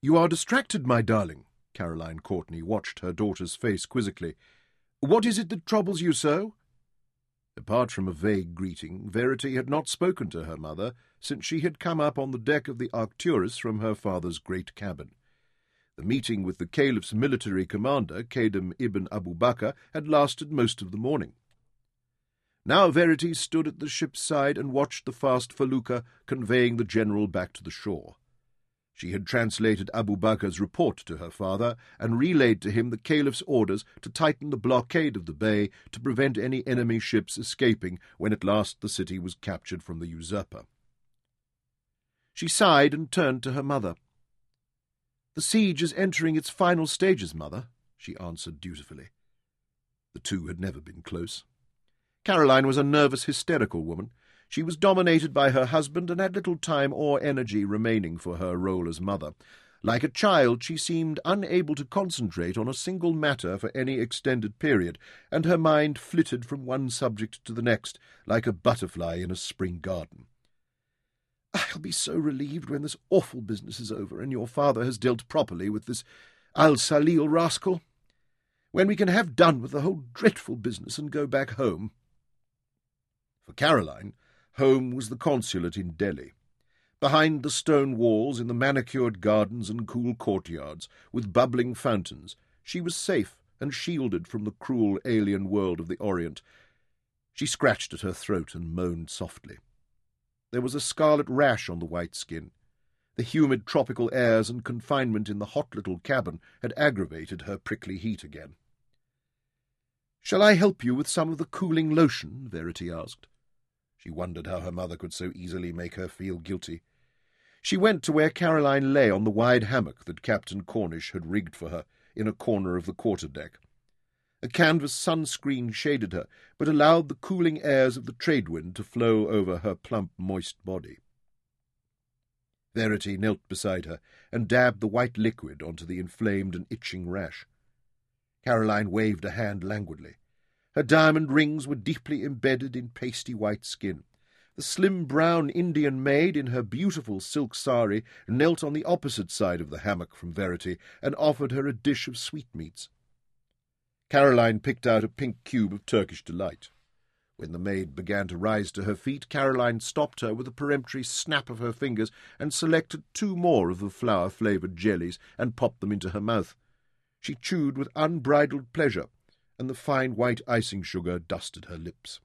"You are distracted, my darling." Caroline Courtney watched her daughter's face quizzically. "What is it that troubles you so?" Apart from a vague greeting, Verity had not spoken to her mother since she had come up on the deck of the Arcturus from her father's great cabin. The meeting with the Caliph's military commander, Qadim ibn Abu Bakr, had lasted most of the morning. Now Verity stood at the ship's side and watched the fast felucca conveying the general back to the shore. She had translated Abu Bakr's report to her father and relayed to him the Caliph's orders to tighten the blockade of the bay to prevent any enemy ships escaping when at last the city was captured from the usurper. She sighed and turned to her mother. "The siege is entering its final stages, mother," she answered dutifully. The two had never been close. Caroline was a nervous, hysterical woman. She was dominated by her husband and had little time or energy remaining for her role as mother. Like a child, she seemed unable to concentrate on a single matter for any extended period, and her mind flitted from one subject to the next, like a butterfly in a spring garden. "I'll be so relieved when this awful business is over and your father has dealt properly with this Al-Salil rascal. When we can have done with the whole dreadful business and go back home." For Caroline, home was the consulate in Delhi. Behind the stone walls, in the manicured gardens and cool courtyards, with bubbling fountains, she was safe and shielded from the cruel alien world of the Orient. She scratched at her throat and moaned softly. There was a scarlet rash on the white skin. The humid tropical airs and confinement in the hot little cabin had aggravated her prickly heat again. "Shall I help you with some of the cooling lotion?" Verity asked. She wondered how her mother could so easily make her feel guilty. She went to where Caroline lay on the wide hammock that Captain Cornish had rigged for her in a corner of the quarter-deck. A canvas sunscreen shaded her, but allowed the cooling airs of the trade wind to flow over her plump, moist body. Verity knelt beside her and dabbed the white liquid onto the inflamed and itching rash. Caroline waved a hand languidly. Her diamond rings were deeply embedded in pasty white skin. The slim brown Indian maid in her beautiful silk sari knelt on the opposite side of the hammock from Verity and offered her a dish of sweetmeats. Caroline picked out a pink cube of Turkish delight. When the maid began to rise to her feet, Caroline stopped her with a peremptory snap of her fingers and selected 2 more of the flour-flavoured jellies and popped them into her mouth. She chewed with unbridled pleasure, and the fine white icing sugar dusted her lips.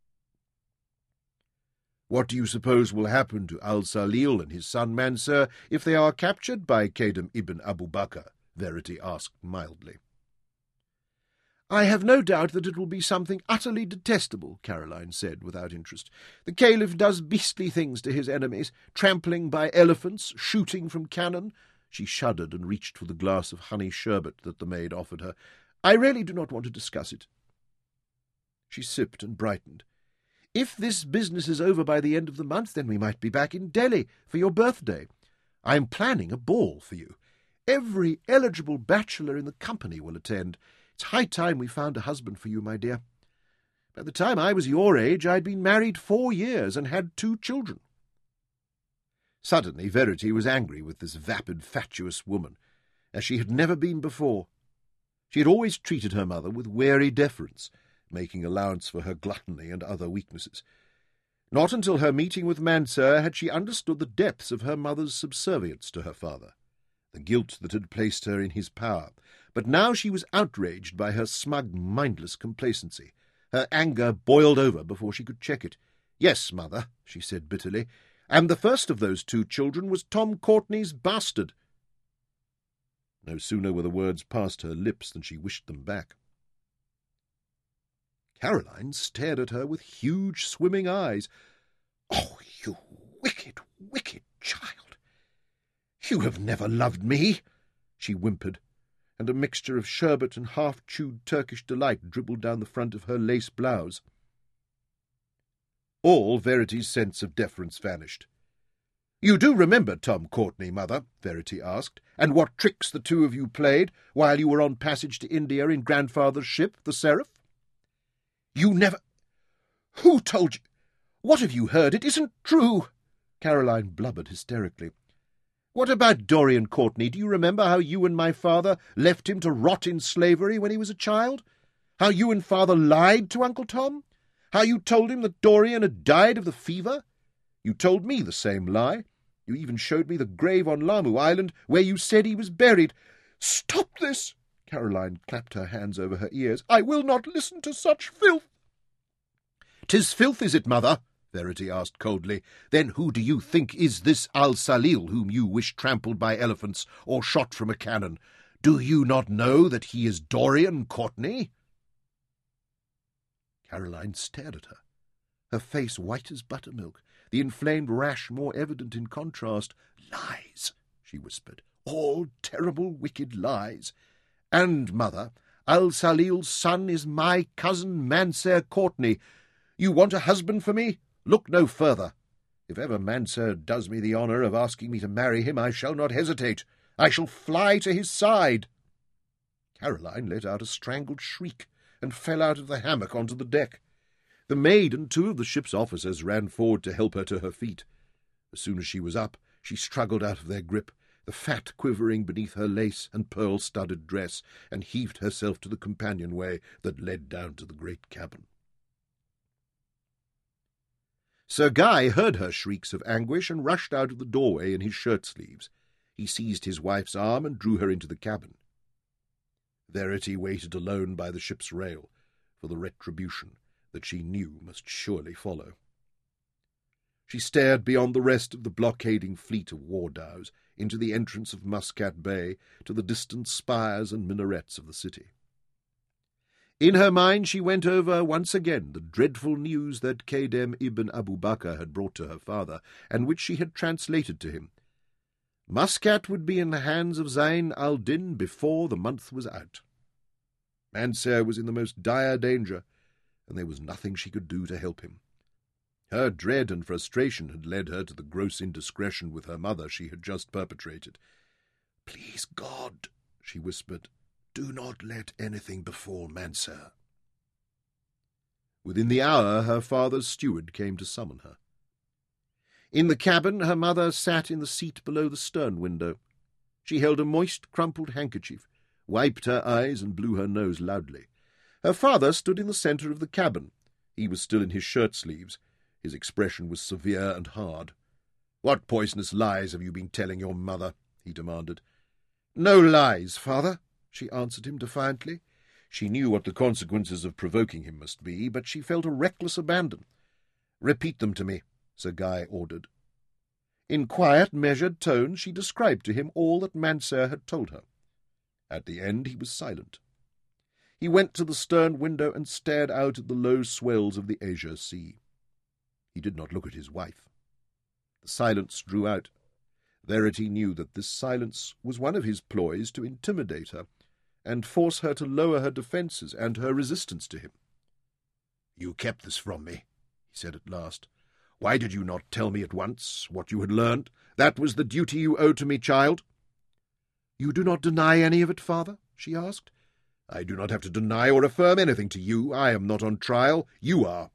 "What do you suppose will happen to Al-Salil and his son Mansur if they are captured by Qadim ibn Abu Bakr?" Verity asked mildly. "I have no doubt that it will be something utterly detestable," Caroline said without interest. "The Caliph does beastly things to his enemies, trampling by elephants, shooting from cannon." She shuddered and reached for the glass of honey sherbet that the maid offered her. "I really do not want to discuss it." She sipped and brightened. "If this business is over by the end of the month, then we might be back in Delhi for your birthday. I am planning a ball for you. Every eligible bachelor in the company will attend. It's high time we found a husband for you, my dear. By the time I was your age, I'd been married 4 years and had 2 children. Suddenly Verity was angry with this vapid, fatuous woman, as she had never been before. She had always treated her mother with wary deference, making allowance for her gluttony and other weaknesses. Not until her meeting with Mansur had she understood the depths of her mother's subservience to her father, the guilt that had placed her in his power. But now she was outraged by her smug, mindless complacency. Her anger boiled over before she could check it. "Yes, mother," she said bitterly, "and the first of those 2 children was Tom Courtney's bastard." No sooner were the words past her lips than she wished them back. Caroline stared at her with huge, swimming eyes. "Oh, you wicked, wicked child! You have never loved me," she whimpered, and a mixture of sherbet and half-chewed Turkish delight dribbled down the front of her lace blouse. All Verity's sense of deference vanished. "You do remember Tom Courtney, mother?" Verity asked, "and what tricks the 2 of you played while you were on passage to India in grandfather's ship, the Seraph?" "You never— Who told you— What have you heard? It isn't true!" Caroline blubbered hysterically. What about Dorian Courtney? Do you remember how you and my father left him to rot in slavery when he was a child? How you and father lied to Uncle Tom? How you told him that Dorian had died of the fever? You told me the same lie. You even showed me the grave on Lamu Island where you said he was buried. Stop this! Caroline clapped her hands over her ears. I will not listen to such filth. 'Tis filth, is it, mother? Verity asked coldly. Then who do you think is this Al-Salil whom you wish trampled by elephants or shot from a cannon? Do you not know that he is Dorian Courtney? Caroline stared at her, her face white as buttermilk, the inflamed rash more evident in contrast. Lies, she whispered, all terrible, wicked lies. And, mother, Al-Salil's son is my cousin Mansur Courtney. You want a husband for me? Look no further. If ever Mansur does me the honour of asking me to marry him, I shall not hesitate. I shall fly to his side. Caroline let out a strangled shriek and fell out of the hammock onto the deck. The maid and 2 of the ship's officers ran forward to help her to her feet. As soon as she was up, she struggled out of their grip, the fat quivering beneath her lace and pearl-studded dress, and heaved herself to the companionway that led down to the great cabin. Sir Guy heard her shrieks of anguish and rushed out of the doorway in his shirt-sleeves. He seized his wife's arm and drew her into the cabin. Verity waited alone by the ship's rail for the retribution that she knew must surely follow. She stared beyond the rest of the blockading fleet of war dhows into the entrance of Muscat Bay to the distant spires and minarets of the city. In her mind she went over once again the dreadful news that Qaidam ibn Abu Bakr had brought to her father, and which she had translated to him. Muscat would be in the hands of Zayn al-Din before the month was out. Mansur was in the most dire danger, and there was nothing she could do to help him. Her dread and frustration had led her to the gross indiscretion with her mother she had just perpetrated. "Please God," she whispered, "do not let anything befall Mansur." Within the hour her father's steward came to summon her. In the cabin her mother sat in the seat below the stern window. She held a moist, crumpled handkerchief, wiped her eyes, and blew her nose loudly. Her father stood in the centre of the cabin. He was still in his shirt-sleeves. His expression was severe and hard. "What poisonous lies have you been telling your mother?" he demanded. "No lies, father," she answered him defiantly. She knew what the consequences of provoking him must be, but she felt a reckless abandon. "Repeat them to me," Sir Guy ordered. In quiet, measured tones she described to him all that Mansur had told her. At the end he was silent. He went to the stern window and stared out at the low swells of the Azure Sea. He did not look at his wife. The silence drew out. Verity knew that this silence was one of his ploys to intimidate her and force her to lower her defences and her resistance to him. "You kept this from me," he said at last. "Why did you not tell me at once what you had learned? That was the duty you owed to me, child." "You do not deny any of it, father?" she asked. "I do not have to deny or affirm anything to you. I am not on trial. You are."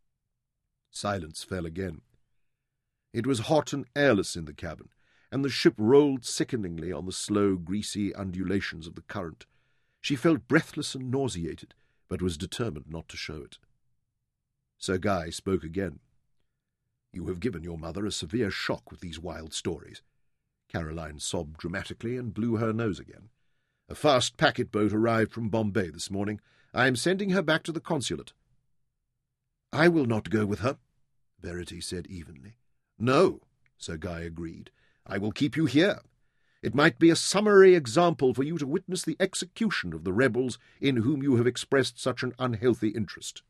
Silence fell again. It was hot and airless in the cabin, and the ship rolled sickeningly on the slow, greasy undulations of the current. She felt breathless and nauseated, but was determined not to show it. Sir Guy spoke again. "You have given your mother a severe shock with these wild stories." Caroline sobbed dramatically and blew her nose again. "A fast packet-boat arrived from Bombay this morning. I am sending her back to the consulate." "I will not go with her," Verity said evenly. "No," Sir Guy agreed. "I will keep you here. It might be a summary example for you to witness the execution of the rebels in whom you have expressed such an unhealthy interest."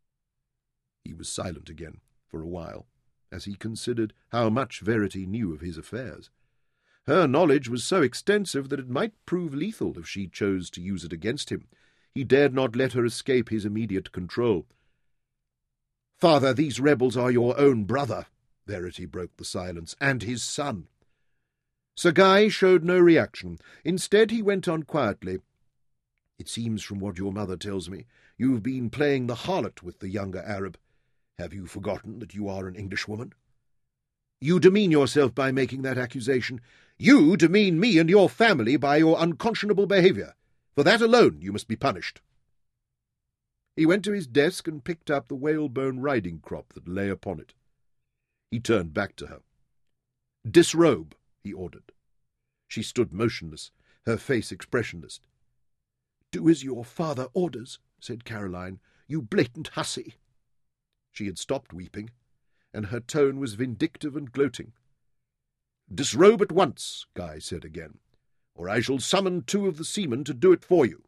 He was silent again for a while, as he considered how much Verity knew of his affairs. Her knowledge was so extensive that it might prove lethal if she chose to use it against him. He dared not let her escape his immediate control. "Father, these rebels are your own brother," Verity broke the silence, "and his son." Sir Guy showed no reaction. Instead he went on quietly. "It seems from what your mother tells me, you've been playing the harlot with the younger Arab. Have you forgotten that you are an Englishwoman? You demean yourself by making that accusation. You demean me and your family by your unconscionable behaviour. For that alone you must be punished." He went to his desk and picked up the whalebone riding crop that lay upon it. He turned back to her. "Disrobe," he ordered. She stood motionless, her face expressionless. "Do as your father orders," said Caroline, "you blatant hussy." She had stopped weeping, and her tone was vindictive and gloating. "Disrobe at once," Guy said again, "or I shall summon 2 of the seamen to do it for you."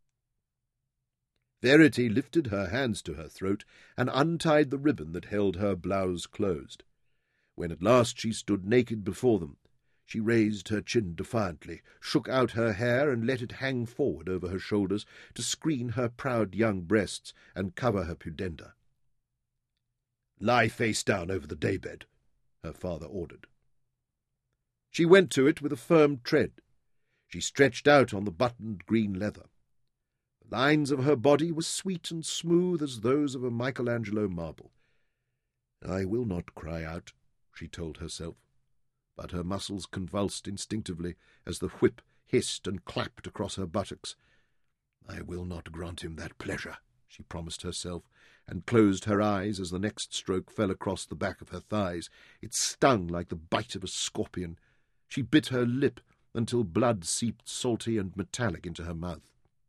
Verity lifted her hands to her throat and untied the ribbon that held her blouse closed. When at last she stood naked before them, she raised her chin defiantly, shook out her hair, and let it hang forward over her shoulders to screen her proud young breasts and cover her pudenda. "Lie face down over the daybed," her father ordered. She went to it with a firm tread. She stretched out on the buttoned green leather. The lines of her body were sweet and smooth as those of a Michelangelo marble. "I will not cry out," she told herself, but her muscles convulsed instinctively as the whip hissed and clapped across her buttocks. "I will not grant him that pleasure," she promised herself, and closed her eyes as the next stroke fell across the back of her thighs. It stung like the bite of a scorpion. She bit her lip until blood seeped salty and metallic into her mouth.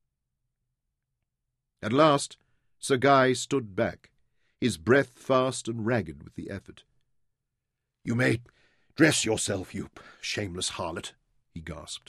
At last Sir Guy stood back, his breath fast and ragged with the effort. "You may dress yourself, you shameless harlot," he gasped.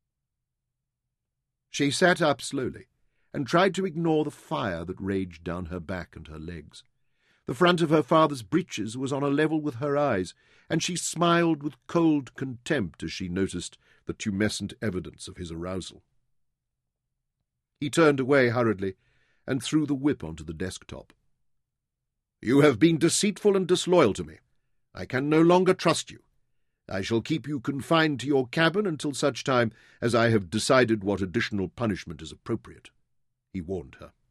She sat up slowly and tried to ignore the fire that raged down her back and her legs. The front of her father's breeches was on a level with her eyes, and she smiled with cold contempt as she noticed the tumescent evidence of his arousal. He turned away hurriedly and threw the whip onto the desktop. "You have been deceitful and disloyal to me. I can no longer trust you. I shall keep you confined to your cabin until such time as I have decided what additional punishment is appropriate," he warned her.